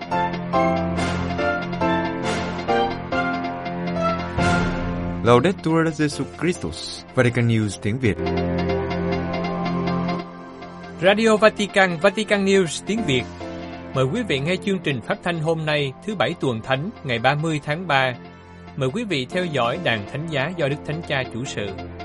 Laudetur Jesus Christus, Vatican News tiếng Việt. Radio Vatican, Vatican News tiếng Việt. Mời quý vị nghe chương trình phát thanh hôm nay, thứ Bảy tuần Thánh, ngày 30 tháng 3. Mời quý vị theo dõi đàn thánh giá do Đức Thánh Cha chủ sự.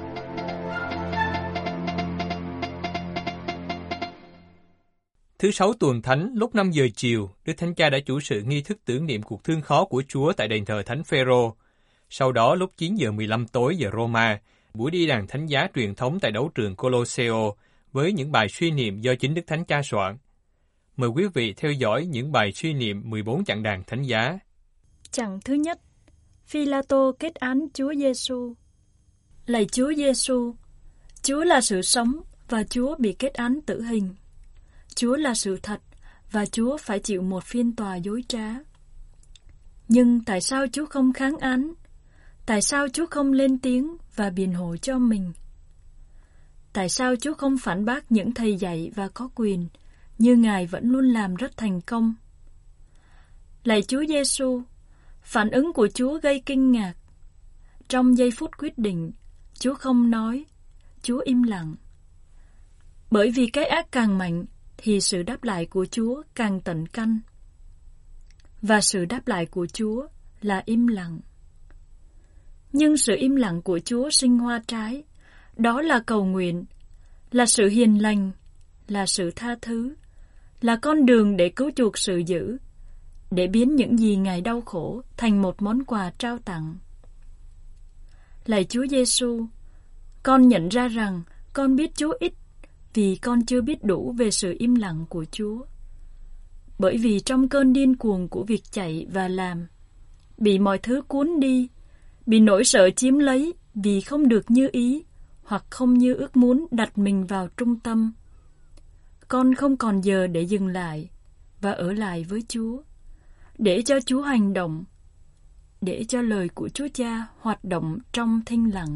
Thứ Sáu tuần Thánh, lúc 5 giờ chiều, Đức Thánh Cha đã chủ sự nghi thức tưởng niệm cuộc thương khó của Chúa tại đền thờ Thánh Phêrô. Sau đó, lúc 9 giờ 15 tối giờ Roma, buổi đi đàn thánh giá truyền thống tại đấu trường Colosseo với những bài suy niệm do chính Đức Thánh Cha soạn. Mời quý vị theo dõi những bài suy niệm 14 chặng đàn thánh giá. Chặng thứ nhất, Phi-la-tô kết án Chúa Giêsu. Lạy Chúa Giêsu, Chúa là sự sống và Chúa bị kết án tử hình. Chúa là sự thật và Chúa phải chịu một phiên tòa dối trá. Nhưng tại sao Chúa không kháng án? Tại sao Chúa không lên tiếng và biện hộ cho mình? Tại sao Chúa không phản bác những thầy dạy và có quyền, như Ngài vẫn luôn làm rất thành công? Lạy Chúa Giêsu, phản ứng của Chúa gây kinh ngạc. Trong giây phút quyết định, Chúa không nói, Chúa im lặng. Bởi vì cái ác càng mạnh, thì sự đáp lại của Chúa càng tận căn. Và sự đáp lại của Chúa là im lặng. Nhưng sự im lặng của Chúa sinh hoa trái, đó là cầu nguyện, là sự hiền lành, là sự tha thứ, là con đường để cứu chuộc sự dữ, để biến những gì Ngài đau khổ thành một món quà trao tặng. Lạy Chúa Giêsu, con nhận ra rằng con biết Chúa ít vì con chưa biết đủ về sự im lặng của Chúa. Bởi vì trong cơn điên cuồng của việc chạy và làm, bị mọi thứ cuốn đi, bị nỗi sợ chiếm lấy vì không được như ý hoặc không như ước muốn đặt mình vào trung tâm, con không còn giờ để dừng lại và ở lại với Chúa, để cho Chúa hành động, để cho lời của Chúa Cha hoạt động trong thinh lặng.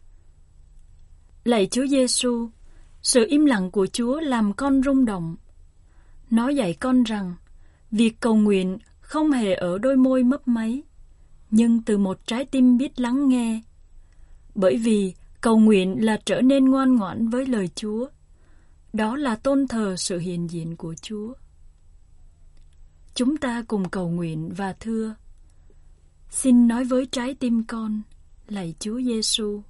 Lạy Chúa Giêsu, sự im lặng của Chúa làm con rung động. Nó dạy con rằng việc cầu nguyện không hề ở đôi môi mấp máy, nhưng từ một trái tim biết lắng nghe. Bởi vì cầu nguyện là trở nên ngoan ngoãn với lời Chúa. Đó là tôn thờ sự hiện diện của Chúa. Chúng ta cùng cầu nguyện và thưa: Xin nói với trái tim con, lạy Chúa Giêsu.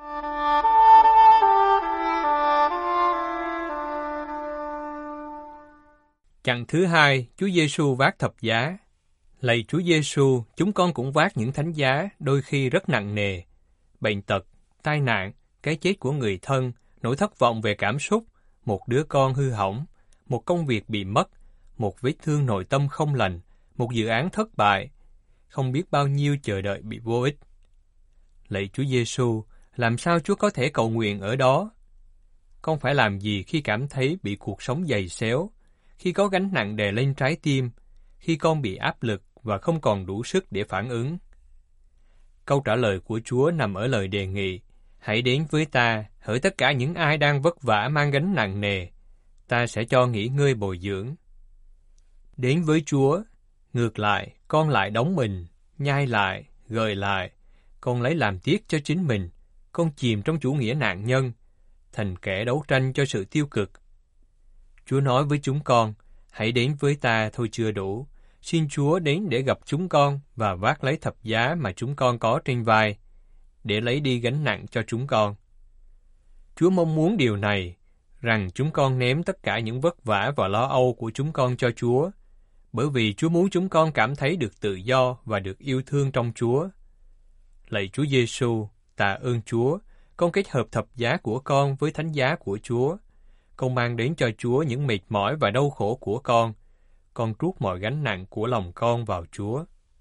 Chặng thứ hai, Chúa Giêsu vác thập giá. Lạy Chúa Giêsu, chúng con cũng vác những thánh giá đôi khi rất nặng nề. Bệnh tật, tai nạn, cái chết của người thân, nỗi thất vọng về cảm xúc, một đứa con hư hỏng, một công việc bị mất, một vết thương nội tâm không lành, một dự án thất bại, không biết bao nhiêu chờ đợi bị vô ích. Lạy Chúa Giêsu, làm sao Chúa có thể cầu nguyện ở đó? Con phải làm gì khi cảm thấy bị cuộc sống giày xéo, khi có gánh nặng đè lên trái tim, khi con bị áp lực và không còn đủ sức để phản ứng? Câu trả lời của Chúa nằm ở lời đề nghị: hãy đến với ta, hỡi tất cả những ai đang vất vả mang gánh nặng nề, ta sẽ cho nghỉ ngơi bồi dưỡng. Đến với Chúa, ngược lại, con lại đóng mình, nhai lại, gợi lại, con lấy làm tiếc cho chính mình, con chìm trong chủ nghĩa nạn nhân, thành kẻ đấu tranh cho sự tiêu cực. Chúa nói với chúng con: hãy đến với ta thôi chưa đủ, xin Chúa đến để gặp chúng con và vác lấy thập giá mà chúng con có trên vai, để lấy đi gánh nặng cho chúng con. Chúa mong muốn điều này, rằng chúng con ném tất cả những vất vả và lo âu của chúng con cho Chúa, bởi vì Chúa muốn chúng con cảm thấy được tự do và được yêu thương trong Chúa. Lạy Chúa Giêsu, tạ ơn Chúa, con kết hợp thập giá của con với thánh giá của Chúa. Con mang đến cho Chúa những mệt mỏi và đau khổ của con trút mọi gánh nặng của lòng con vào Chúa.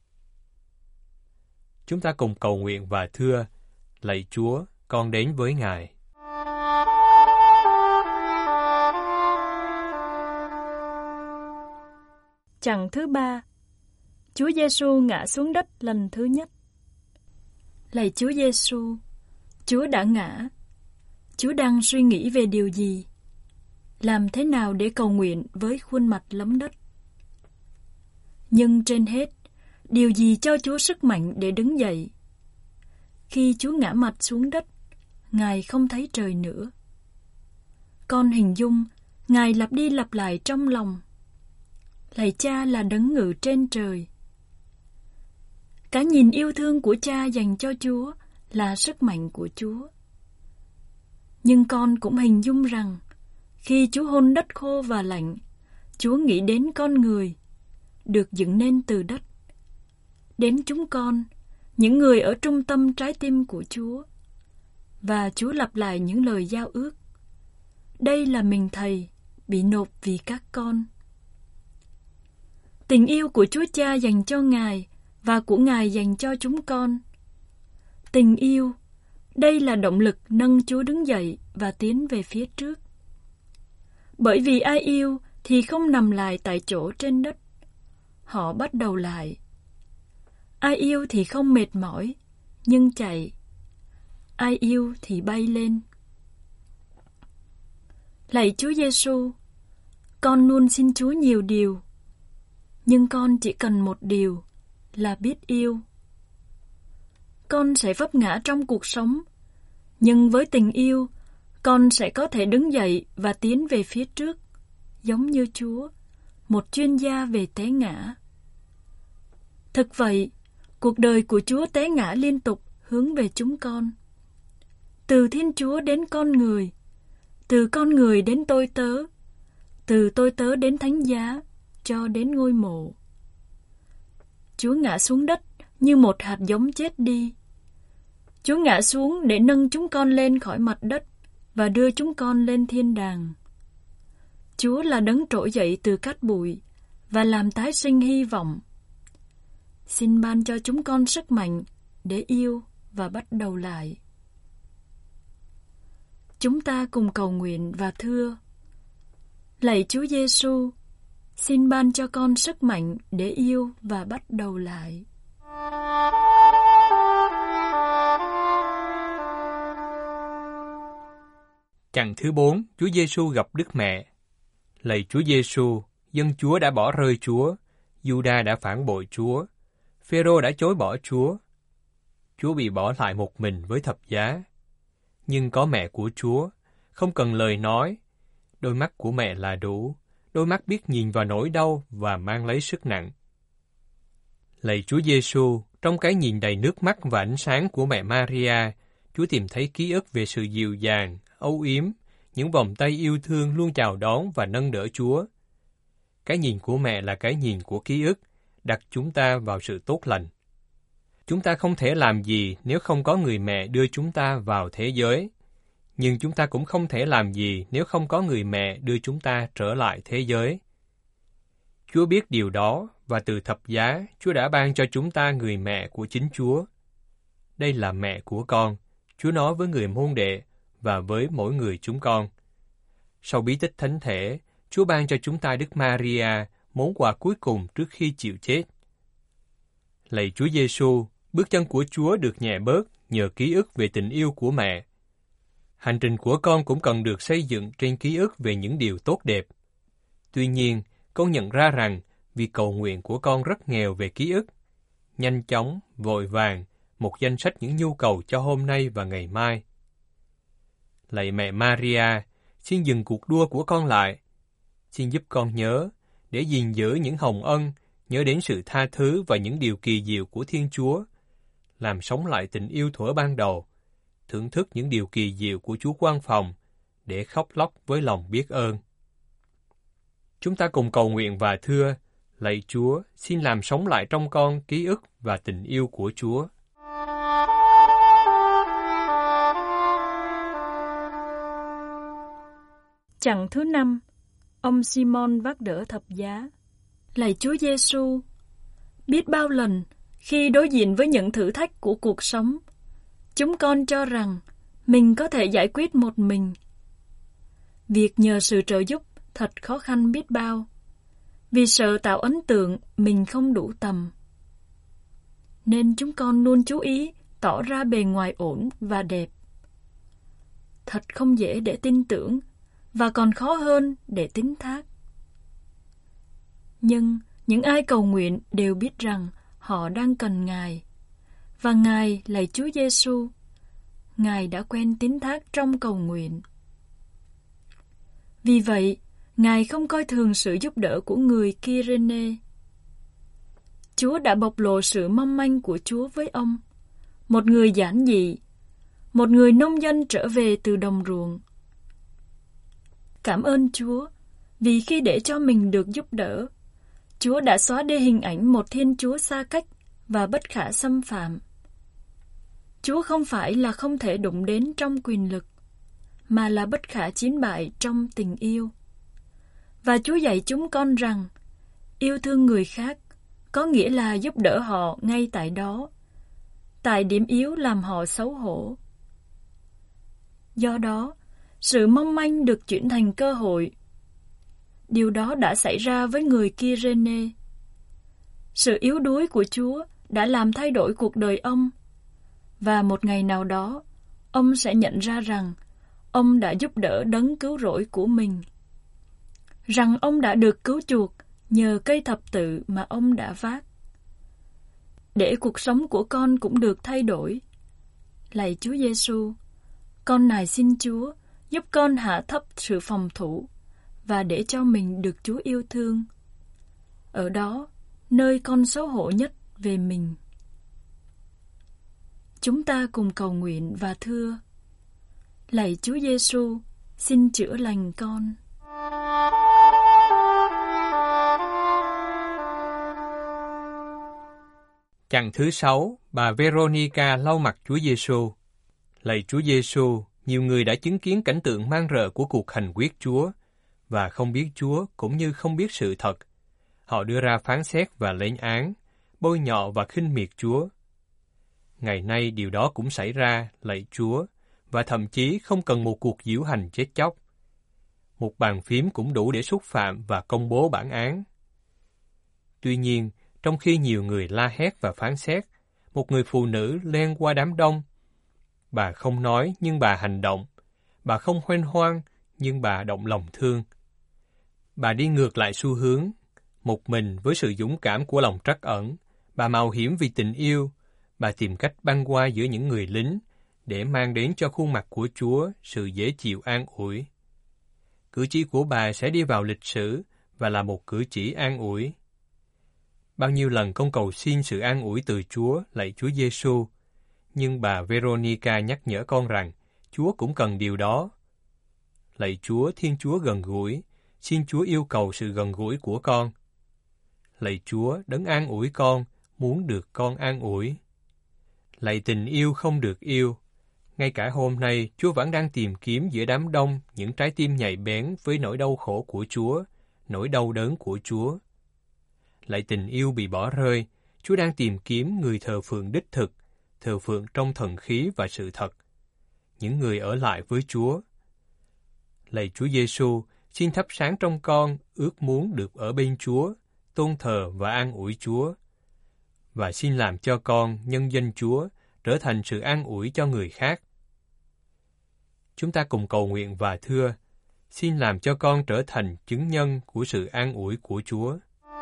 Chúng ta cùng cầu nguyện và thưa: lạy Chúa, con đến với Ngài. Chặng thứ ba, Chúa Giêsu ngã xuống đất lần thứ nhất. Lạy Chúa Giêsu, Chúa đã ngã. Chúa đang suy nghĩ về điều gì? Làm thế nào để cầu nguyện với khuôn mặt lấm đất? Nhưng trên hết, điều gì cho Chúa sức mạnh để đứng dậy? Khi Chúa ngã mặt xuống đất, Ngài không thấy trời nữa. Con hình dung Ngài lặp đi lặp lại trong lòng: Lạy Cha là đấng ngự trên trời. Cái nhìn yêu thương của Cha dành cho Chúa là sức mạnh của Chúa. Nhưng con cũng hình dung rằng khi Chúa hôn đất khô và lạnh, Chúa nghĩ đến con người được dựng nên từ đất, đến chúng con, những người ở trung tâm trái tim của Chúa. Và Chúa lặp lại những lời giao ước: Đây là mình Thầy, bị nộp vì các con. Tình yêu của Chúa Cha dành cho Ngài và của Ngài dành cho chúng con. Tình yêu, đây là động lực nâng Chúa đứng dậy và tiến về phía trước. Bởi vì ai yêu thì không nằm lại tại chỗ trên đất. Họ bắt đầu lại. Ai yêu thì không mệt mỏi, nhưng chạy. Ai yêu thì bay lên. Lạy Chúa Giêsu, con luôn xin Chúa nhiều điều, nhưng con chỉ cần một điều là biết yêu. Con sẽ vấp ngã trong cuộc sống, nhưng với tình yêu, con sẽ có thể đứng dậy và tiến về phía trước, giống như Chúa, một chuyên gia về té ngã. Thực vậy, cuộc đời của Chúa té ngã liên tục hướng về chúng con. Từ Thiên Chúa đến con người, từ con người đến tôi tớ, từ tôi tớ đến thánh giá, cho đến ngôi mộ. Chúa ngã xuống đất như một hạt giống chết đi. Chúa ngã xuống để nâng chúng con lên khỏi mặt đất và đưa chúng con lên thiên đàng. Chúa là đấng trỗi dậy từ cát bụi và làm tái sinh hy vọng. Xin ban cho chúng con sức mạnh để yêu và bắt đầu lại. Chúng ta cùng cầu nguyện và thưa: Lạy Chúa Giêsu, xin ban cho con sức mạnh để yêu và bắt đầu lại. Chặng thứ 4, Chúa Giêsu gặp Đức Mẹ. Lạy Chúa Giêsu, dân Chúa đã bỏ rơi Chúa, Giuđa đã phản bội Chúa, Phêrô đã chối bỏ Chúa. Chúa bị bỏ lại một mình với thập giá. Nhưng có mẹ của Chúa, không cần lời nói. Đôi mắt của mẹ là đủ, đôi mắt biết nhìn vào nỗi đau và mang lấy sức nặng. Lạy Chúa Giêsu, trong cái nhìn đầy nước mắt và ánh sáng của mẹ Maria, Chúa tìm thấy ký ức về sự dịu dàng, âu yếm, những vòng tay yêu thương luôn chào đón và nâng đỡ Chúa. Cái nhìn của mẹ là cái nhìn của ký ức, đặt chúng ta vào sự tốt lành. Chúng ta không thể làm gì nếu không có người mẹ đưa chúng ta vào thế giới, nhưng chúng ta cũng không thể làm gì nếu không có người mẹ đưa chúng ta trở lại thế giới. Chúa biết điều đó, và từ thập giá, Chúa đã ban cho chúng ta người mẹ của chính Chúa. Đây là mẹ của con, Chúa nói với người môn đệ và với mỗi người chúng con. Sau bí tích thánh thể, Chúa ban cho chúng ta Đức Maria, món quà cuối cùng trước khi chịu chết. Lạy Chúa Giêsu, bước chân của Chúa được nhẹ bớt nhờ ký ức về tình yêu của mẹ. Hành trình của con cũng cần được xây dựng trên ký ức về những điều tốt đẹp. Tuy nhiên, con nhận ra rằng việc cầu nguyện của con rất nghèo về ký ức. Nhanh chóng, vội vàng, một danh sách những nhu cầu cho hôm nay và ngày mai. Lạy mẹ Maria, xin dừng cuộc đua của con lại. Xin giúp con nhớ, để gìn giữ những hồng ân, nhớ đến sự tha thứ và những điều kỳ diệu của Thiên Chúa, làm sống lại tình yêu thuở ban đầu, thưởng thức những điều kỳ diệu của Chúa quan phòng, để khóc lóc với lòng biết ơn. Chúng ta cùng cầu nguyện và thưa: Lạy Chúa, xin làm sống lại trong con ký ức và tình yêu của Chúa. Chặng thứ 5, ông Simon vác đỡ thập giá. Lạy Chúa Giêsu, biết bao lần khi đối diện với những thử thách của cuộc sống, chúng con cho rằng mình có thể giải quyết một mình. Việc nhờ sự trợ giúp thật khó khăn biết bao, vì sợ tạo ấn tượng mình không đủ tầm. Nên chúng con luôn chú ý tỏ ra bề ngoài ổn và đẹp. Thật không dễ để tin tưởng, và còn khó hơn để tín thác. Nhưng Những ai cầu nguyện đều biết rằng họ đang cần Ngài. Và Ngài, lạy Chúa Giêsu, Ngài đã quen tín thác trong cầu nguyện. Vì vậy, Ngài không coi thường sự giúp đỡ của người Kyrene. Chúa đã bộc lộ sự mong manh của Chúa với ông, một người giản dị, một người nông dân trở về từ đồng ruộng. Cảm ơn Chúa, vì khi để cho mình được giúp đỡ, Chúa đã xóa đi hình ảnh một Thiên Chúa xa cách và bất khả xâm phạm. Chúa không phải là không thể đụng đến trong quyền lực, mà là bất khả chiến bại trong tình yêu. Và Chúa dạy chúng con rằng, yêu thương người khác có nghĩa là giúp đỡ họ ngay tại đó, tại điểm yếu làm họ xấu hổ. Do đó, sự mong manh được chuyển thành cơ hội. Điều đó đã xảy ra với người Kyrene. Sự yếu đuối của Chúa đã làm thay đổi cuộc đời ông, và một ngày nào đó, ông sẽ nhận ra rằng ông đã giúp đỡ đấng cứu rỗi của mình, rằng ông đã được cứu chuộc nhờ cây thập tự mà ông đã vác. Để cuộc sống của con cũng được thay đổi, lạy Chúa Giêsu, con nài xin Chúa giúp con hạ thấp sự phòng thủ và để cho mình được Chúa yêu thương. Ở đó, nơi con xấu hổ nhất về mình. Chúng ta cùng cầu nguyện và thưa: lạy Chúa Giêsu, xin chữa lành con. Chặng thứ 6, bà Veronica lau mặt Chúa Giêsu. Lạy Chúa Giêsu, nhiều người đã chứng kiến cảnh tượng man rợ của cuộc hành quyết Chúa và không biết Chúa cũng như không biết sự thật. Họ đưa ra phán xét và lên án, bôi nhọ và khinh miệt Chúa. Ngày nay điều đó cũng xảy ra, lạy Chúa, và thậm chí không cần một cuộc diễu hành chết chóc. Một bàn phím cũng đủ để xúc phạm và công bố bản án. Tuy nhiên, trong khi nhiều người la hét và phán xét, một người phụ nữ len qua đám đông. Bà không nói nhưng bà hành động. Bà không hoen hoang nhưng bà động lòng thương. Bà đi ngược lại xu hướng. Một mình với sự dũng cảm của lòng trắc ẩn, bà mạo hiểm vì tình yêu. Bà tìm cách băng qua giữa những người lính để mang đến cho khuôn mặt của Chúa sự dễ chịu an ủi. Cử chỉ của bà sẽ đi vào lịch sử và là một cử chỉ an ủi. Bao nhiêu lần con cầu xin sự an ủi từ Chúa, lạy Chúa Giêsu, nhưng bà Veronica nhắc nhở con rằng Chúa cũng cần điều đó. Lạy Chúa, Thiên Chúa gần gũi, xin Chúa yêu cầu sự gần gũi của con. Lạy Chúa, đấng an ủi con, muốn được con an ủi. Lạy tình yêu không được yêu, ngay cả hôm nay Chúa vẫn đang tìm kiếm giữa đám đông những trái tim nhạy bén với nỗi đau khổ của Chúa, nỗi đau đớn của Chúa. Lạy tình yêu bị bỏ rơi, Chúa đang tìm kiếm người thờ phượng đích thực, thờ phượng trong thần khí và sự thật, những người ở lại với Chúa. Lạy Chúa Giêsu, xin thắp sáng trong con ước muốn được ở bên Chúa, tôn thờ và an ủi Chúa. Và xin làm cho con, nhân danh Chúa, trở thành sự an ủi cho người khác. Chúng ta cùng cầu nguyện và thưa: xin làm cho con trở thành chứng nhân của sự an ủi của Chúa.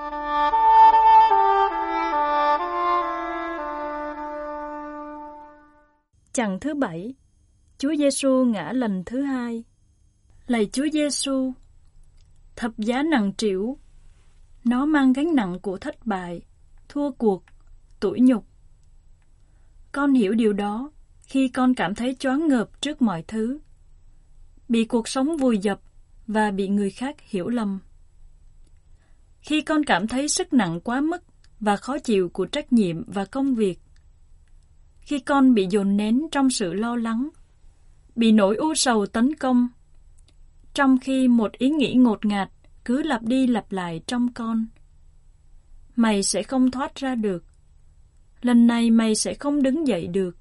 Chặng thứ 7, Chúa Giêsu ngã lần thứ 2. Lạy Chúa Giêsu, thập giá nặng trĩu, nó mang gánh nặng của thất bại, thua cuộc, tủi nhục. Con hiểu điều đó khi con cảm thấy choáng ngợp trước mọi thứ, bị cuộc sống vùi dập và bị người khác hiểu lầm. Khi con cảm thấy sức nặng quá mức và khó chịu của trách nhiệm và công việc. Khi con bị dồn nén trong sự lo lắng, bị nỗi u sầu tấn công, trong khi một ý nghĩ ngột ngạt cứ lặp đi lặp lại trong con. Mày sẽ không thoát ra được. Lần này mày sẽ không đứng dậy được.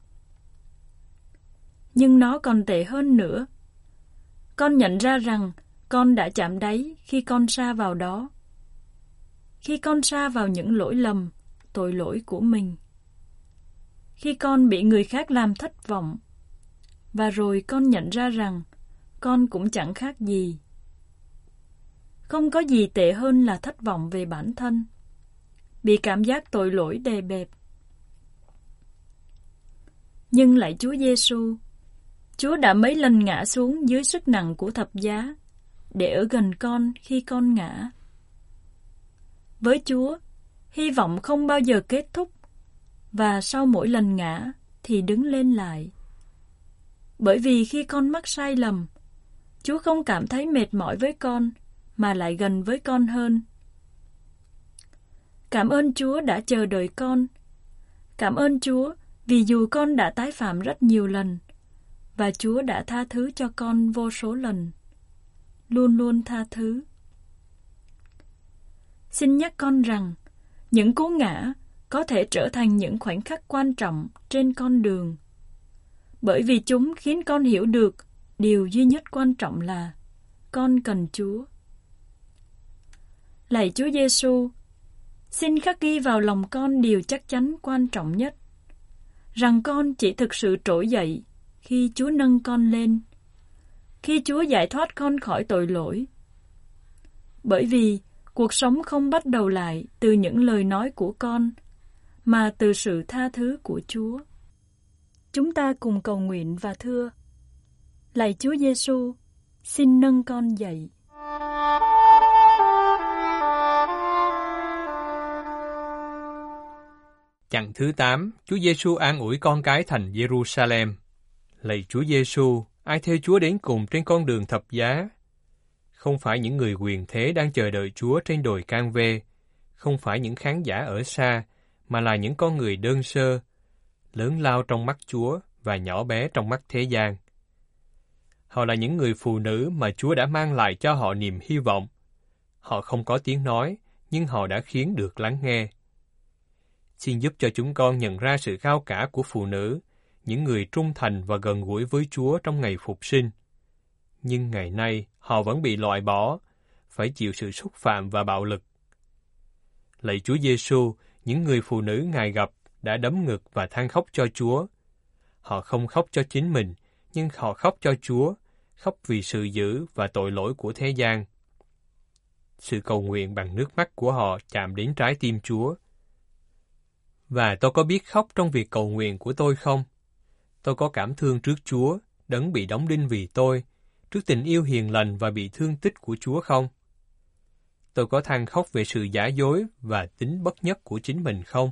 Nhưng nó còn tệ hơn nữa. Con nhận ra rằng con đã chạm đáy khi con sa vào đó. Khi con sa vào những lỗi lầm, tội lỗi của mình. Khi con bị người khác làm thất vọng. Và rồi con nhận ra rằng con cũng chẳng khác gì. Không có gì tệ hơn là thất vọng về bản thân. bị cảm giác tội lỗi đè bẹp. Nhưng lạy Chúa Giêsu, Chúa đã mấy lần ngã xuống dưới sức nặng của thập giá để ở gần con khi con ngã. Với Chúa, hy vọng không bao giờ kết thúc, và sau mỗi lần ngã thì đứng lên lại. Bởi vì khi con mắc sai lầm, Chúa không cảm thấy mệt mỏi với con, mà lại gần với con hơn. Cảm ơn Chúa đã chờ đợi con. Cảm ơn Chúa vì dù con đã tái phạm rất nhiều lần, và Chúa đã tha thứ cho con vô số lần. Luôn luôn tha thứ. Xin nhắc con rằng, những cú ngã có thể trở thành những khoảnh khắc quan trọng trên con đường, bởi vì chúng khiến con hiểu được điều duy nhất quan trọng là con cần Chúa. Lạy Chúa Giêsu, xin khắc ghi vào lòng con điều chắc chắn quan trọng nhất, rằng con chỉ thực sự trỗi dậy khi Chúa nâng con lên, khi Chúa giải thoát con khỏi tội lỗi. Bởi vì cuộc sống không bắt đầu lại từ những lời nói của con, mà từ sự tha thứ của Chúa. Chúng ta cùng cầu nguyện và thưa: Lạy Chúa Giêsu, xin nâng con dậy. Chặng thứ 8, Chúa Giêsu an ủi con cái thành Giê-ru-sa-lem. Lạy Chúa Giêsu, ai theo Chúa đến cùng trên con đường thập giá? Không phải những người quyền thế đang chờ đợi Chúa trên đồi Can Vê, không phải những khán giả ở xa, mà là những con người đơn sơ, lớn lao trong mắt Chúa và nhỏ bé trong mắt thế gian. Họ là những người phụ nữ mà Chúa đã mang lại cho họ niềm hy vọng. Họ không có tiếng nói, nhưng họ đã khiến được lắng nghe. Xin giúp cho chúng con nhận ra sự cao cả của phụ nữ, những người trung thành và gần gũi với Chúa trong ngày phục sinh. Nhưng ngày nay, họ vẫn bị loại bỏ, phải chịu sự xúc phạm và bạo lực. Lạy Chúa Giêsu, những người phụ nữ Ngài gặp đã đấm ngực và than khóc cho Chúa. Họ không khóc cho chính mình, nhưng họ khóc cho Chúa, khóc vì sự dữ và tội lỗi của thế gian. Sự cầu nguyện bằng nước mắt của họ chạm đến trái tim Chúa. Và tôi có biết khóc trong việc cầu nguyện của tôi không? Tôi có cảm thương trước Chúa, đấng bị đóng đinh vì tôi, trước tình yêu hiền lành và bị thương tích của Chúa không? Tôi có than khóc về sự giả dối và tính bất nhất của chính mình không?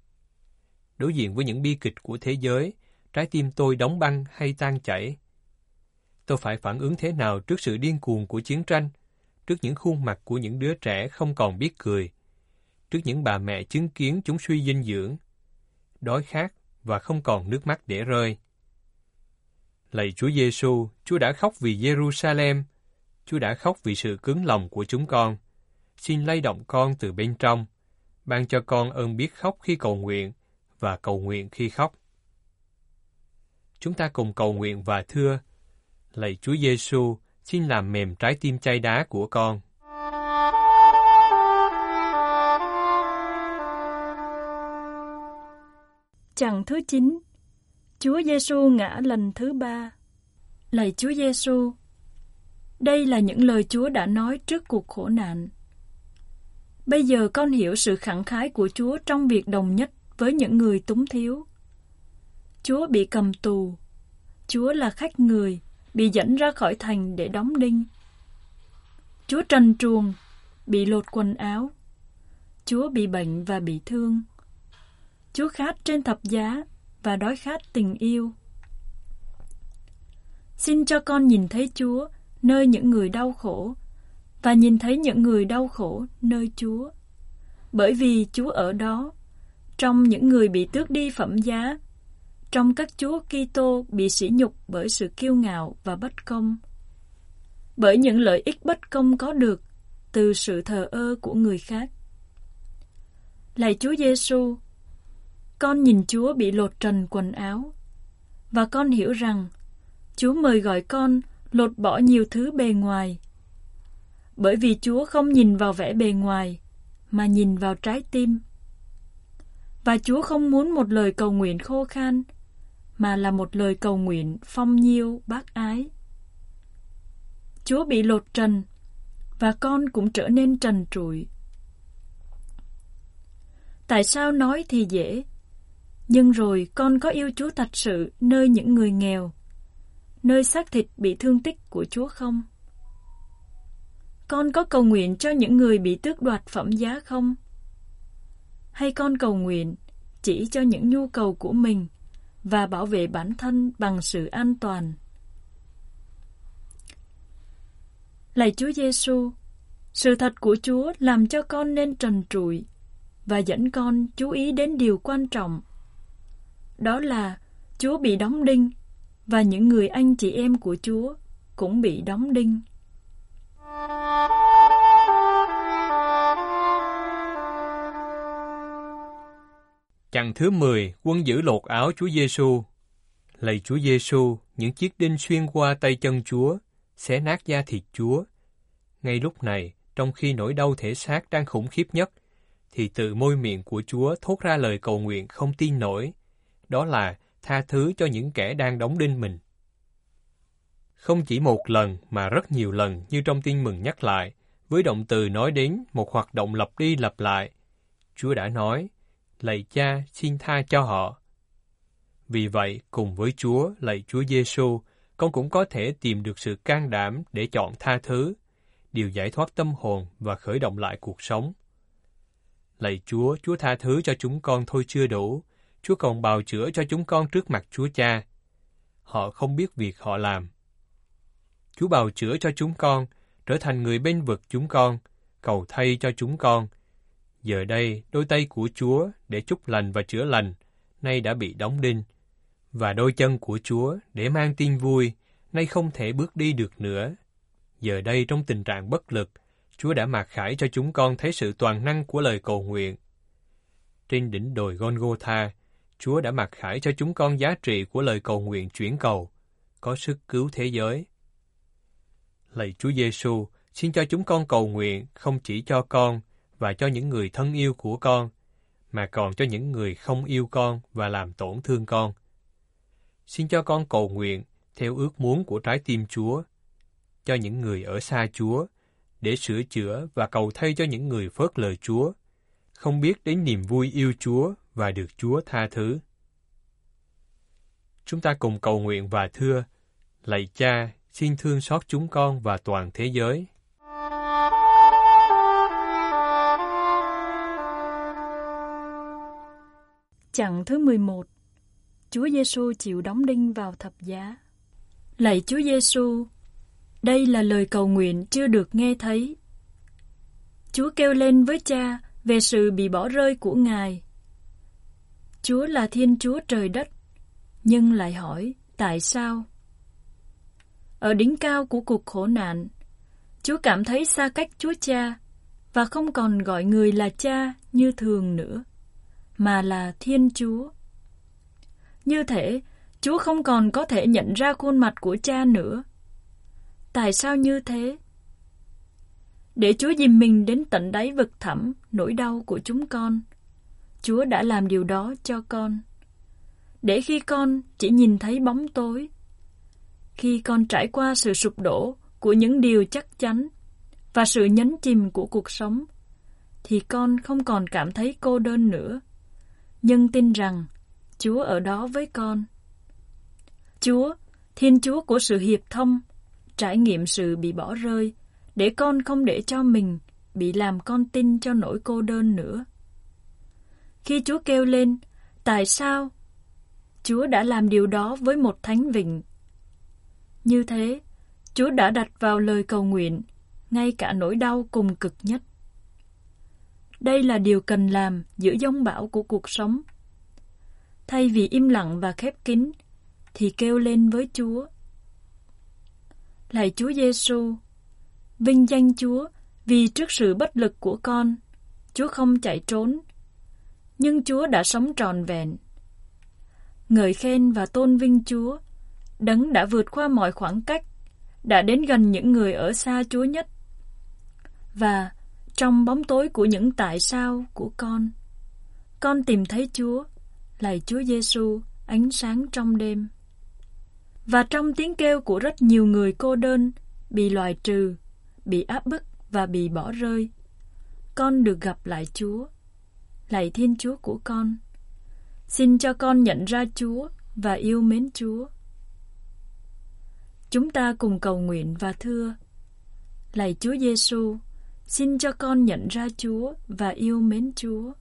Đối diện với những bi kịch của thế giới, trái tim tôi đóng băng hay tan chảy? Tôi phải phản ứng thế nào trước sự điên cuồng của chiến tranh, trước những khuôn mặt của những đứa trẻ không còn biết cười, trước những bà mẹ chứng kiến chúng suy dinh dưỡng, đói khát và không còn nước mắt để rơi? Lạy Chúa Giêsu, Chúa đã khóc vì Giê-ru-sa-lem, Chúa đã khóc vì sự cứng lòng của chúng con. Xin lay động con từ bên trong, ban cho con ơn biết khóc khi cầu nguyện và cầu nguyện khi khóc. Chúng ta cùng cầu nguyện và thưa: Lạy Chúa Giêsu, xin làm mềm trái tim chai đá của con. Chặng thứ 9, Chúa Giêsu ngã lần thứ 3. Lạy Chúa Giêsu, đây là những lời Chúa đã nói trước cuộc khổ nạn. Bây giờ con hiểu sự khẳng khái của Chúa trong việc đồng nhất với những người túng thiếu. Chúa bị cầm tù. Chúa là khách người, bị dẫn ra khỏi thành để đóng đinh. Chúa trần truồng, bị lột quần áo. Chúa bị bệnh và bị thương. Chúa khát trên thập giá và đói khát tình yêu. Xin cho con nhìn thấy Chúa nơi những người đau khổ, và nhìn thấy những người đau khổ nơi Chúa. Bởi vì Chúa ở đó, trong những người bị tước đi phẩm giá, trong các Chúa Kitô bị sỉ nhục bởi sự kiêu ngạo và bất công, bởi những lợi ích bất công có được từ sự thờ ơ của người khác. Lạy Chúa Giêsu, con nhìn Chúa bị lột trần quần áo, và con hiểu rằng Chúa mời gọi con lột bỏ nhiều thứ bề ngoài, bởi vì Chúa không nhìn vào vẻ bề ngoài, mà nhìn vào trái tim. Và Chúa không muốn một lời cầu nguyện khô khan, mà là một lời cầu nguyện phong nhiêu bác ái. Chúa bị lột trần, và con cũng trở nên trần trụi. Tại sao nói thì dễ, nhưng rồi con có yêu Chúa thật sự nơi những người nghèo, nơi xác thịt bị thương tích của Chúa không? Con có cầu nguyện cho những người bị tước đoạt phẩm giá không? Hay con cầu nguyện chỉ cho những nhu cầu của mình và bảo vệ bản thân bằng sự an toàn? Lạy Chúa Giêsu, sự thật của Chúa làm cho con nên trần trụi và dẫn con chú ý đến điều quan trọng. Đó là Chúa bị đóng đinh và những người anh chị em của Chúa cũng bị đóng đinh. Chặng thứ 10, quân giữ lột áo Chúa Giêsu. Lạy Chúa Giêsu, những chiếc đinh xuyên qua tay chân Chúa, xé nát da thịt Chúa. Ngay lúc này, trong khi nỗi đau thể xác đang khủng khiếp nhất, thì từ môi miệng của Chúa thốt ra lời cầu nguyện không tin nổi, đó là tha thứ cho những kẻ đang đóng đinh mình. Không chỉ một lần mà rất nhiều lần như trong Tin Mừng nhắc lại, với động từ nói đến một hoạt động lặp đi lặp lại. Chúa đã nói, lạy Cha xin tha cho họ. Vì vậy, cùng với Chúa, lạy Chúa Giêsu, con cũng có thể tìm được sự can đảm để chọn tha thứ, điều giải thoát tâm hồn và khởi động lại cuộc sống. Lạy Chúa, Chúa tha thứ cho chúng con thôi chưa đủ, Chúa còn bào chữa cho chúng con trước mặt Chúa Cha. Họ không biết việc họ làm. Chúa bào chữa cho chúng con, trở thành người bênh vực chúng con, cầu thay cho chúng con. Giờ đây, đôi tay của Chúa để chúc lành và chữa lành, nay đã bị đóng đinh, và đôi chân của Chúa để mang tin vui, nay không thể bước đi được nữa. Giờ đây trong tình trạng bất lực, Chúa đã mặc khải cho chúng con thấy sự toàn năng của lời cầu nguyện. Trên đỉnh đồi Golgotha, Chúa đã mặc khải cho chúng con giá trị của lời cầu nguyện chuyển cầu, có sức cứu thế giới. Lạy Chúa Giêsu, xin cho chúng con cầu nguyện không chỉ cho con và cho những người thân yêu của con, mà còn cho những người không yêu con và làm tổn thương con. Xin cho con cầu nguyện theo ước muốn của trái tim Chúa, cho những người ở xa Chúa, để sửa chữa và cầu thay cho những người phớt lờ Chúa, không biết đến niềm vui yêu Chúa và được Chúa tha thứ. Chúng ta cùng cầu nguyện và thưa, lạy Cha, xin thương xót chúng con và toàn thế giới. Chặng thứ 11. Chúa Giêsu chịu đóng đinh vào thập giá. Lạy Chúa Giêsu, đây là lời cầu nguyện chưa được nghe thấy. Chúa kêu lên với Cha về sự bị bỏ rơi của Ngài. Chúa là Thiên Chúa trời đất, nhưng lại hỏi tại sao? Ở đỉnh cao của cuộc khổ nạn, Chúa cảm thấy xa cách Chúa Cha và không còn gọi người là Cha như thường nữa, mà là Thiên Chúa. Như thể Chúa không còn có thể nhận ra khuôn mặt của Cha nữa. Tại sao như thế? Để Chúa dìm mình đến tận đáy vực thẳm nỗi đau của chúng con, Chúa đã làm điều đó cho con. Để khi con chỉ nhìn thấy bóng tối, khi con trải qua sự sụp đổ của những điều chắc chắn và sự nhấn chìm của cuộc sống, thì con không còn cảm thấy cô đơn nữa, nhưng tin rằng Chúa ở đó với con. Chúa, Thiên Chúa của sự hiệp thông, trải nghiệm sự bị bỏ rơi, để con không để cho mình bị làm con tin cho nỗi cô đơn nữa. Khi Chúa kêu lên, tại sao? Chúa đã làm điều đó với một thánh vịnh. Như thế, Chúa đã đặt vào lời cầu nguyện ngay cả nỗi đau cùng cực nhất. Đây là điều cần làm giữa giông bão của cuộc sống. Thay vì im lặng và khép kín, thì kêu lên với Chúa. Lạy Chúa Giêsu, vinh danh Chúa vì trước sự bất lực của con, Chúa không chạy trốn, nhưng Chúa đã sống trọn vẹn. Ngợi khen và tôn vinh Chúa, Đấng đã vượt qua mọi khoảng cách, đã đến gần những người ở xa Chúa nhất. Và trong bóng tối của những tại sao của con tìm thấy Chúa, lạy Chúa Giêsu, ánh sáng trong đêm. Và trong tiếng kêu của rất nhiều người cô đơn, bị loại trừ, bị áp bức và bị bỏ rơi, con được gặp lại Chúa. Lạy Thiên Chúa của con, xin cho con nhận ra Chúa và yêu mến Chúa. Chúng ta cùng cầu nguyện và thưa: Lạy Chúa Giêsu, xin cho con nhận ra Chúa và yêu mến Chúa.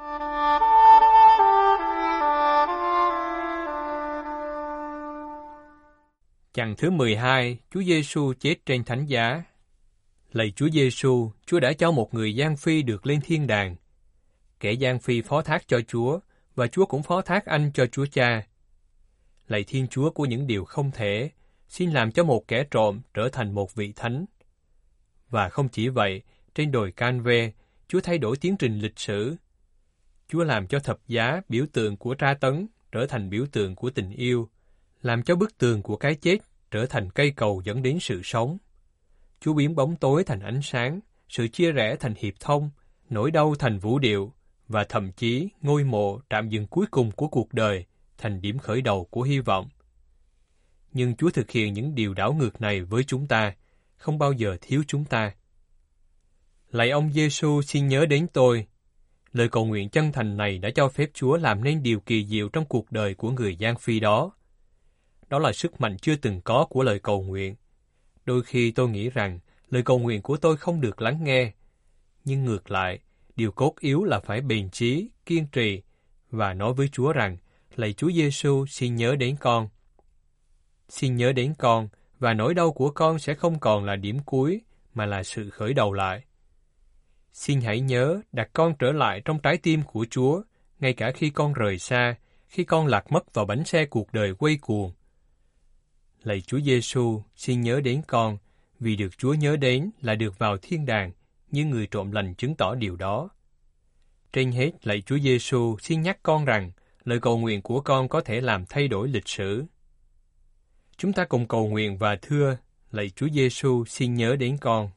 Chặng thứ 12, Chúa Giêsu chết trên thánh giá. Lạy Chúa Giêsu, Chúa đã cho một người gian phi được lên thiên đàng. Kẻ gian phi phó thác cho Chúa, và Chúa cũng phó thác anh cho Chúa Cha. Lạy Thiên Chúa của những điều không thể, xin làm cho một kẻ trộm trở thành một vị thánh. Và không chỉ vậy, trên đồi Can-vê, Chúa thay đổi tiến trình lịch sử. Chúa làm cho thập giá, biểu tượng của tra tấn, trở thành biểu tượng của tình yêu, làm cho bức tường của cái chết trở thành cây cầu dẫn đến sự sống. Chúa biến bóng tối thành ánh sáng, sự chia rẽ thành hiệp thông, nỗi đau thành vũ điệu, và thậm chí ngôi mộ trạm dừng cuối cùng của cuộc đời thành điểm khởi đầu của hy vọng. Nhưng Chúa thực hiện những điều đảo ngược này với chúng ta, không bao giờ thiếu chúng ta. Lạy ông Giêsu, xin nhớ đến tôi. Lời cầu nguyện chân thành này đã cho phép Chúa làm nên điều kỳ diệu trong cuộc đời của người gian phi đó. Đó là sức mạnh chưa từng có của lời cầu nguyện. Đôi khi tôi nghĩ rằng lời cầu nguyện của tôi không được lắng nghe. Nhưng ngược lại, điều cốt yếu là phải bền chí, kiên trì và nói với Chúa rằng: Lạy Chúa Giêsu, xin nhớ đến con. Xin nhớ đến con, và nỗi đau của con sẽ không còn là điểm cuối, mà là sự khởi đầu lại. Xin hãy nhớ đặt con trở lại trong trái tim của Chúa, ngay cả khi con rời xa, khi con lạc mất vào bánh xe cuộc đời quay cuồng. Lạy Chúa Giêsu, xin nhớ đến con, vì được Chúa nhớ đến là được vào thiên đàng, như người trộm lành chứng tỏ điều đó. Trên hết, lạy Chúa Giêsu, xin nhắc con rằng lời cầu nguyện của con có thể làm thay đổi lịch sử. Chúng ta cùng cầu nguyện và thưa: Lạy Chúa Giêsu, xin nhớ đến con.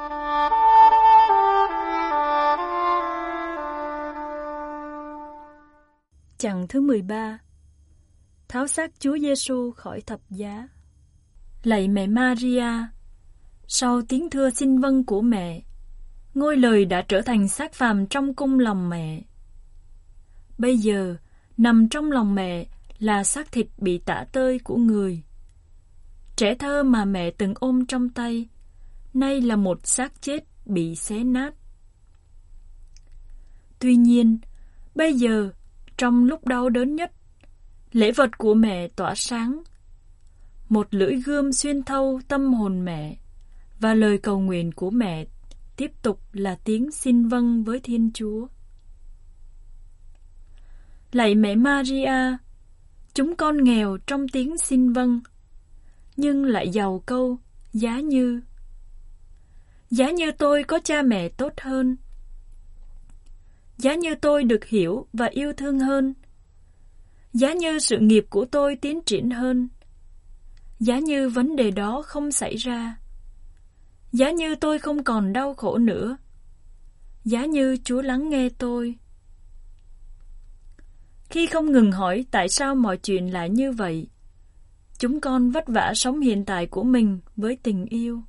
Chặng thứ 13. Tháo xác Chúa Giêsu khỏi thập giá. Lạy mẹ Maria, sau tiếng thưa xin vâng của mẹ, ngôi lời đã trở thành xác phàm trong cung lòng mẹ. Bây giờ, nằm trong lòng mẹ là xác thịt bị tả tơi của người. Trẻ thơ mà mẹ từng ôm trong tay, nay là một xác chết bị xé nát. Tuy nhiên, bây giờ, trong lúc đau đớn nhất, lễ vật của mẹ tỏa sáng. Một lưỡi gươm xuyên thấu tâm hồn mẹ, và lời cầu nguyện của mẹ tiếp tục là tiếng xin vâng với Thiên Chúa. Lạy mẹ Maria, chúng con nghèo trong tiếng xin vâng, nhưng lại giàu câu giá như. Giá như tôi có cha mẹ tốt hơn. Giá như tôi được hiểu và yêu thương hơn. Giá như sự nghiệp của tôi tiến triển hơn. Giá như vấn đề đó không xảy ra. Giá như tôi không còn đau khổ nữa. Giá như Chúa lắng nghe tôi. Khi không ngừng hỏi tại sao mọi chuyện lại như vậy, chúng con vất vả sống hiện tại của mình với tình yêu.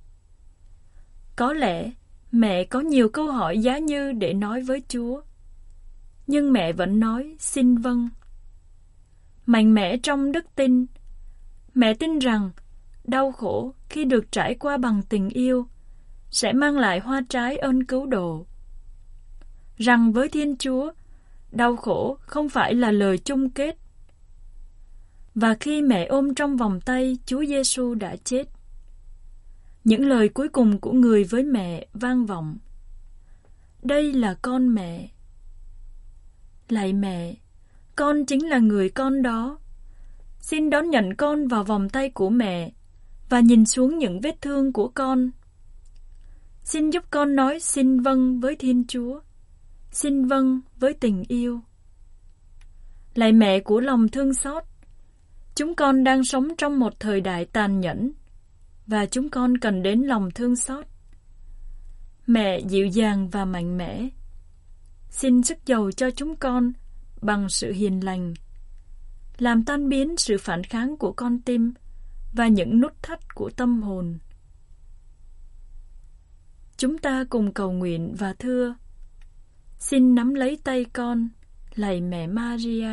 Có lẽ mẹ có nhiều câu hỏi giá như để nói với Chúa, nhưng mẹ vẫn nói xin vâng. Mạnh mẽ trong đức tin, mẹ tin rằng đau khổ khi được trải qua bằng tình yêu sẽ mang lại hoa trái ơn cứu độ. Rằng với Thiên Chúa, đau khổ không phải là lời chung kết. Và khi mẹ ôm trong vòng tay Chúa Giêsu đã chết, những lời cuối cùng của người với mẹ vang vọng: Đây là con mẹ. Lạy mẹ, con chính là người con đó. Xin đón nhận con vào vòng tay của mẹ và nhìn xuống những vết thương của con. Xin giúp con nói xin vâng với Thiên Chúa, xin vâng với tình yêu. Lạy mẹ của lòng thương xót, chúng con đang sống trong một thời đại tàn nhẫn và chúng con cần đến lòng thương xót. Mẹ dịu dàng và mạnh mẽ, xin sức giàu cho chúng con bằng sự hiền lành, làm tan biến sự phản kháng của con tim và những nút thắt của tâm hồn. Chúng ta cùng cầu nguyện và thưa: xin nắm lấy tay con, lạy mẹ Maria.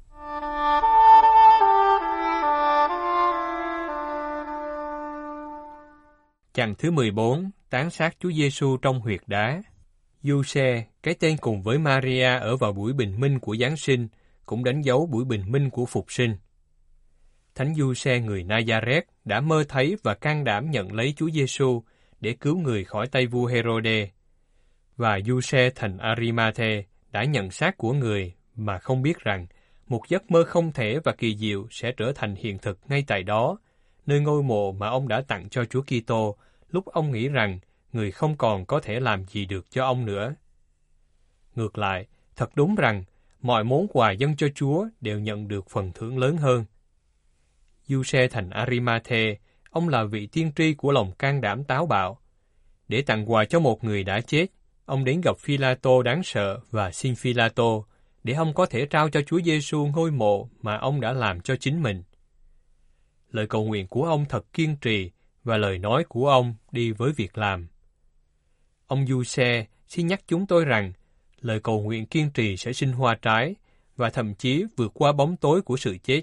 Chặng thứ 14, táng xác Chúa Giêsu trong huyệt đá. Giuse, cái tên cùng với Maria ở vào buổi bình minh của Giáng sinh, cũng đánh dấu buổi bình minh của Phục sinh. Thánh Giuse người Nazareth đã mơ thấy và can đảm nhận lấy Chúa Giêsu để cứu người khỏi tay vua Herode. Và Giuse thành Arimathe đã nhận xác của người mà không biết rằng một giấc mơ không thể và kỳ diệu sẽ trở thành hiện thực ngay tại đó, nơi ngôi mộ mà ông đã tặng cho Chúa Kitô lúc ông nghĩ rằng người không còn có thể làm gì được cho ông nữa. Ngược lại, thật đúng rằng mọi món quà dâng cho Chúa đều nhận được phần thưởng lớn hơn. Giuse thành Arimathe, ông là vị tiên tri của lòng can đảm táo bạo. Để tặng quà cho một người đã chết, ông đến gặp Phi-la-tô đáng sợ và xin Phi-la-tô để ông có thể trao cho Chúa Giêsu ngôi mộ mà ông đã làm cho chính mình. Lời cầu nguyện của ông thật kiên trì và lời nói của ông đi với việc làm. Ông Giuse xin nhắc chúng tôi rằng lời cầu nguyện kiên trì sẽ sinh hoa trái và thậm chí vượt qua bóng tối của sự chết.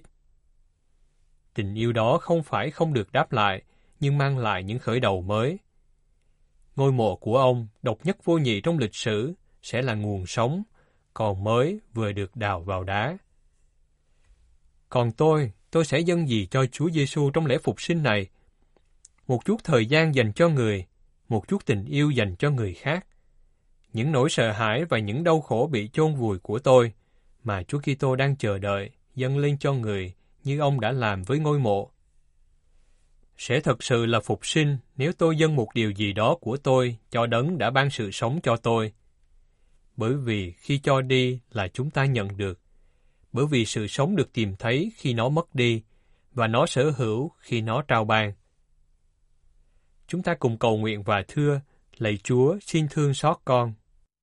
Tình yêu đó không phải không được đáp lại, nhưng mang lại những khởi đầu mới. Ngôi mộ của ông, độc nhất vô nhị trong lịch sử, sẽ là nguồn sống, còn mới vừa được đào vào đá. Còn tôi sẽ dâng gì cho Chúa Giêsu trong lễ phục sinh này? Một chút thời gian dành cho người, một chút tình yêu dành cho người khác. Những nỗi sợ hãi và những đau khổ bị chôn vùi của tôi, mà Chúa Kitô đang chờ đợi, dâng lên cho người, như ông đã làm với ngôi mộ. Sẽ thật sự là phục sinh nếu tôi dâng một điều gì đó của tôi cho Đấng đã ban sự sống cho tôi. Bởi vì khi cho đi là chúng ta nhận được. Bởi vì sự sống được tìm thấy khi nó mất đi, và nó sở hữu khi nó trao ban. Chúng ta cùng cầu nguyện và thưa, lạy Chúa xin thương xót con.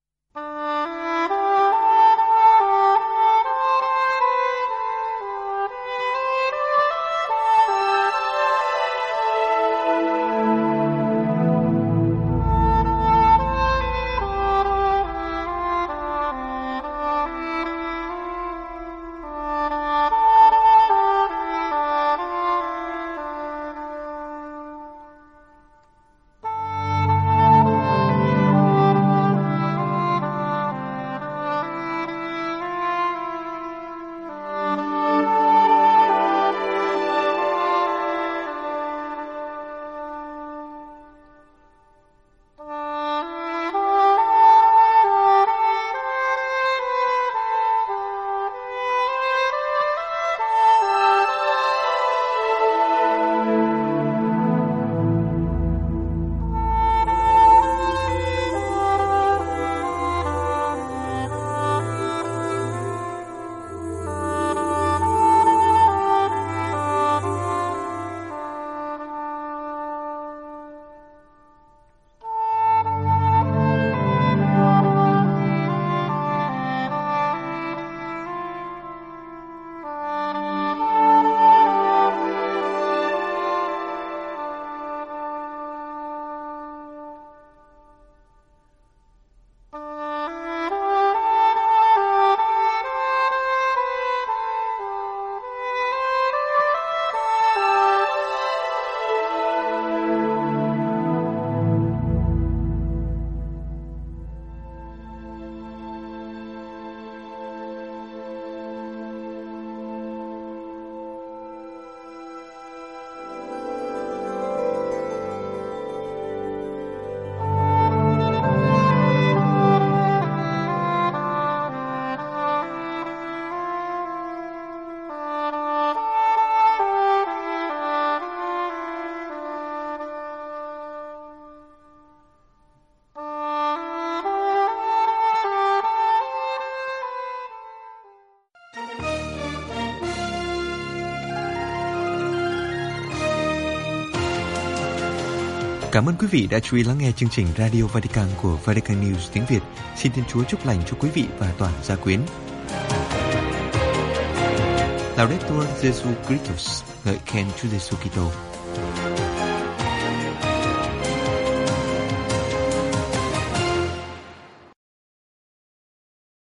Cảm ơn quý vị đã chú ý lắng nghe chương trình Radio Vatican của Vatican News tiếng Việt. Xin Thiên Chúa chúc lành cho quý vị và toàn gia quyến. Laudetur Jesu Christus, ngợi khen Chúa Giêsu Kitô.